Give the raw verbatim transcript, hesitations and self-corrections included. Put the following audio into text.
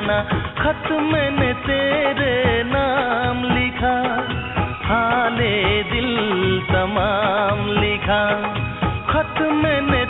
जाना, खत मैंने तेरे नाम लिखा, हाले दिल तमाम लिखा, खत मैंने